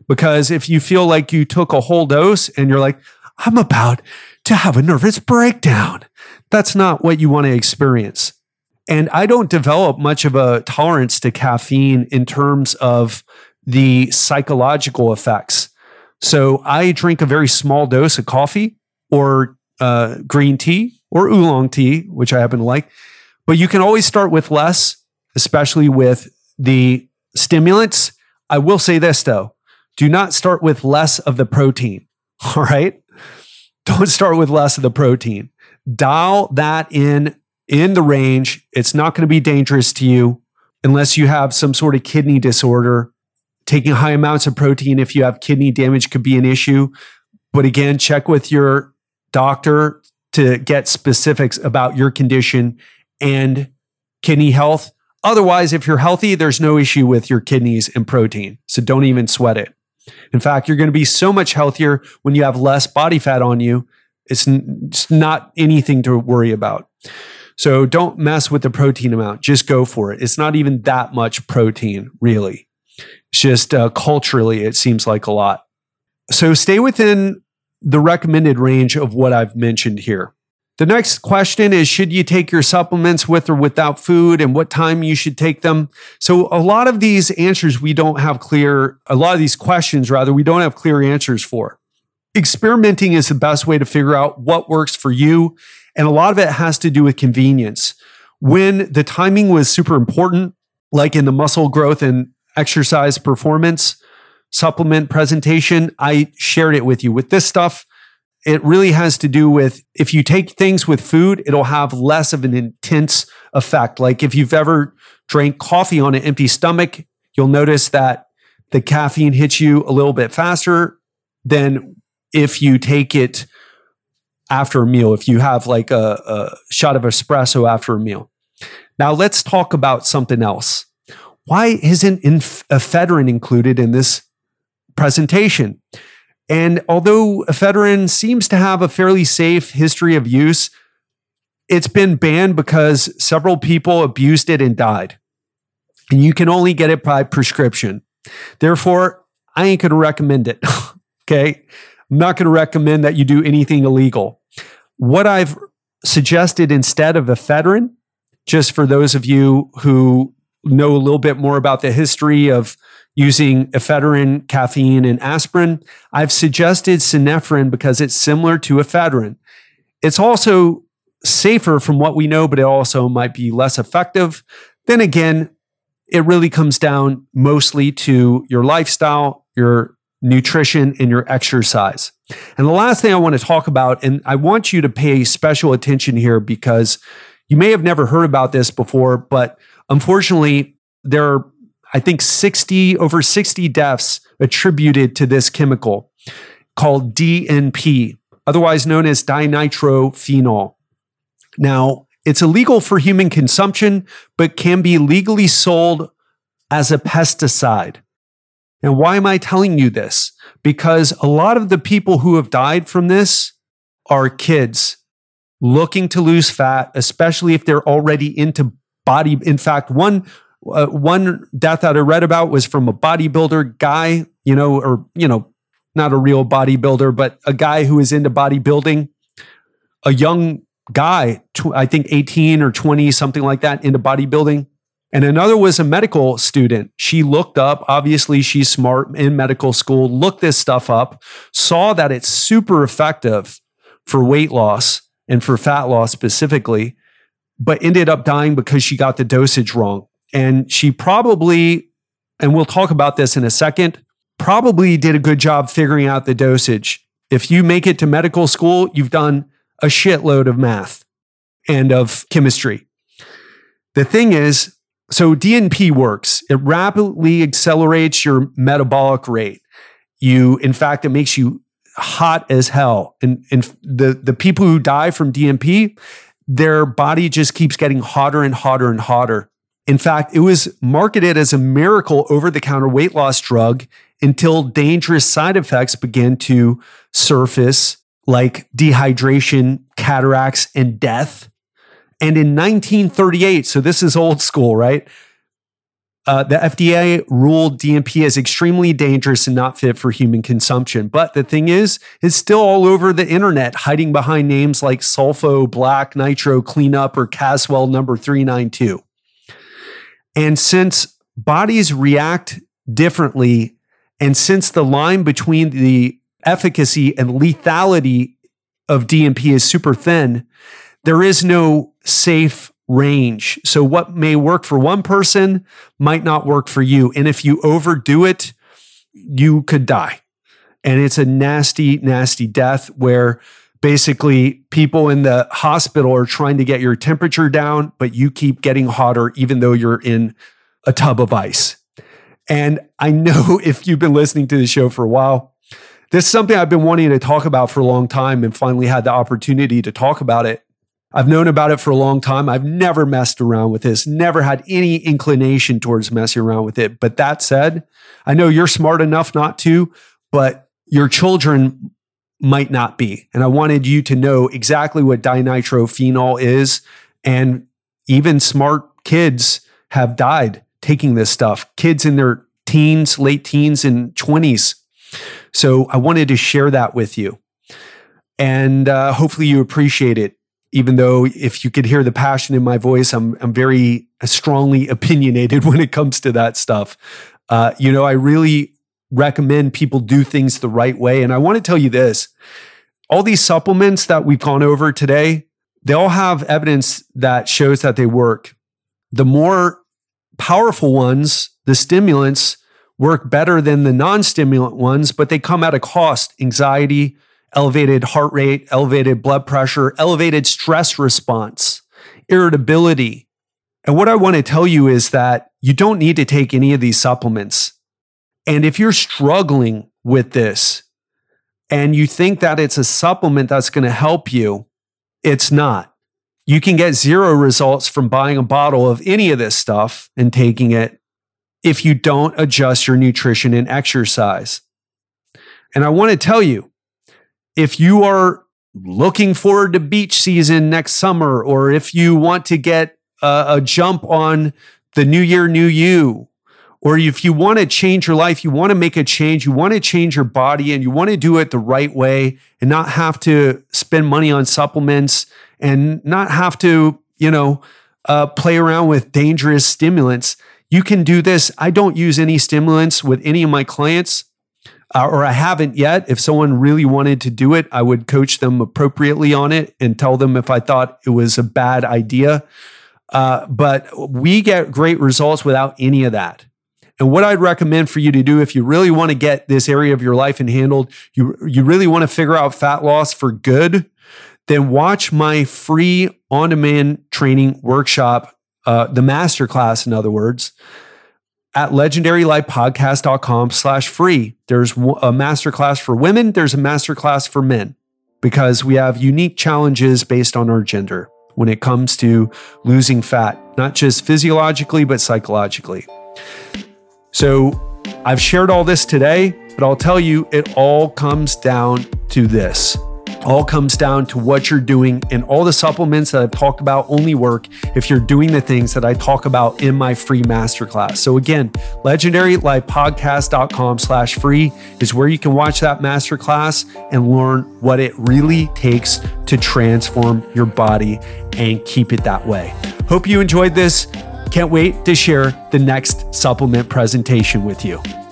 Because if you feel like you took a whole dose and you're like, I'm about to have a nervous breakdown, that's not what you want to experience. And I don't develop much of a tolerance to caffeine in terms of the psychological effects. So I drink a very small dose of coffee or uh, green tea or oolong tea, which I happen to like. But you can always start with less, especially with the stimulants. I will say this though, do not start with less of the protein, all right? Don't start with less of the protein. Dial that in in the range. It's not going to be dangerous to you unless you have some sort of kidney disorder. Taking high amounts of protein if you have kidney damage could be an issue. But again, check with your doctor to get specifics about your condition and kidney health. Otherwise, if you're healthy, there's no issue with your kidneys and protein. So don't even sweat it. In fact, you're going to be so much healthier when you have less body fat on you. It's, n- it's not anything to worry about. So don't mess with the protein amount. Just go for it. It's not even that much protein, really. It's just uh, culturally, it seems like a lot. So stay within the recommended range of what I've mentioned here. The next question is, should you take your supplements with or without food, and what time you should take them? So a lot of these answers we don't have clear, a lot of these questions rather, we don't have clear answers for. Experimenting is the best way to figure out what works for you. And a lot of it has to do with convenience. When the timing was super important, like in the muscle growth and exercise performance supplement presentation, I shared it with you. With this stuff, it really has to do with if you take things with food, it'll have less of an intense effect. Like if you've ever drank coffee on an empty stomach, you'll notice that the caffeine hits you a little bit faster than if you take it after a meal, if you have like a, a shot of espresso after a meal. Now let's talk about something else. Why isn't ephedrine included in this presentation? And although ephedrine seems to have a fairly safe history of use, it's been banned because several people abused it and died. And you can only get it by prescription. Therefore, I ain't going to recommend it. Okay? I'm not going to recommend that you do anything illegal. What I've suggested instead of ephedrine, just for those of you who know a little bit more about the history of using ephedrine, caffeine, and aspirin, I've suggested synephrine because it's similar to ephedrine. It's also safer from what we know, but it also might be less effective. Then again, it really comes down mostly to your lifestyle, your nutrition, and your exercise. And the last thing I want to talk about, and I want you to pay special attention here because you may have never heard about this before, but unfortunately, there are, I think, sixty over sixty deaths attributed to this chemical called D N P, otherwise known as dinitrophenol. Now, it's illegal for human consumption, but can be legally sold as a pesticide. And why am I telling you this? Because a lot of the people who have died from this are kids looking to lose fat, especially if they're already into body. In fact, one uh, one death that I read about was from a bodybuilder guy, you know, or, you know, not a real bodybuilder, but a guy who is into bodybuilding, a young guy, tw- I think eighteen or twenty, something like that, into bodybuilding. And another was a medical student. She looked up, obviously she's smart in medical school, looked this stuff up, saw that it's super effective for weight loss and for fat loss specifically, but ended up dying because she got the dosage wrong. And she probably, and we'll talk about this in a second, probably did a good job figuring out the dosage. If you make it to medical school, you've done a shitload of math and of chemistry. The thing is, so D N P works. It rapidly accelerates your metabolic rate. You, in fact, it makes you hot as hell. And, and the, the people who die from D N P, their body just keeps getting hotter and hotter and hotter. In fact, it was marketed as a miracle over-the-counter weight loss drug until dangerous side effects began to surface, like dehydration, cataracts, and death. And in nineteen thirty-eight, so this is old school, right? Uh, the F D A ruled D M P as extremely dangerous and not fit for human consumption. But the thing is, it's still all over the internet, hiding behind names like Sulfo, Black, Nitro, Cleanup, or Caswell number three ninety-two. And since bodies react differently, and since the line between the efficacy and lethality of D M P is super thin, there is no safe range. So what may work for one person might not work for you. And if you overdo it, you could die. And it's a nasty, nasty death where basically people in the hospital are trying to get your temperature down, but you keep getting hotter even though you're in a tub of ice. And I know if you've been listening to the show for a while, this is something I've been wanting to talk about for a long time and finally had the opportunity to talk about it. I've known about it for a long time. I've never messed around with this, never had any inclination towards messing around with it. But that said, I know you're smart enough not to, but your children might not be. And I wanted you to know exactly what dinitrophenol is. And even smart kids have died taking this stuff, kids in their teens, late teens, and twenties. So I wanted to share that with you. And uh, hopefully you appreciate it. Even though if you could hear the passion in my voice, I'm I'm very strongly opinionated when it comes to that stuff. Uh, you know, I really recommend people do things the right way. And I want to tell you this, all these supplements that we've gone over today, they all have evidence that shows that they work. The more powerful ones, the stimulants, work better than the non-stimulant ones, but they come at a cost: anxiety, elevated heart rate, elevated blood pressure, elevated stress response, irritability. And what I want to tell you is that you don't need to take any of these supplements. And if you're struggling with this and you think that it's a supplement that's going to help you, it's not. You can get zero results from buying a bottle of any of this stuff and taking it if you don't adjust your nutrition and exercise. And I want to tell you, if you are looking forward to beach season next summer, or if you want to get a, a jump on the new year, new you, or if you want to change your life, you want to make a change, you want to change your body, and you want to do it the right way and not have to spend money on supplements and not have to, you know, uh, play around with dangerous stimulants, you can do this. I don't use any stimulants with any of my clients. Uh, or I haven't yet. If someone really wanted to do it, I would coach them appropriately on it and tell them if I thought it was a bad idea. Uh, but we get great results without any of that. And what I'd recommend for you to do if you really want to get this area of your life and handled, you, you really want to figure out fat loss for good, then watch my free on-demand training workshop, uh, the masterclass, in other words, at legendarylifepodcast.com slash free. There's a masterclass for women. There's a masterclass for men because we have unique challenges based on our gender when it comes to losing fat, not just physiologically, but psychologically. So I've shared all this today, but I'll tell you, it all comes down to this. All comes down to what you're doing, and all the supplements that I've talked about only work if you're doing the things that I talk about in my free masterclass. So again, legendarylifepodcast.com slash free is where you can watch that masterclass and learn what it really takes to transform your body and keep it that way. Hope you enjoyed this. Can't wait to share the next supplement presentation with you.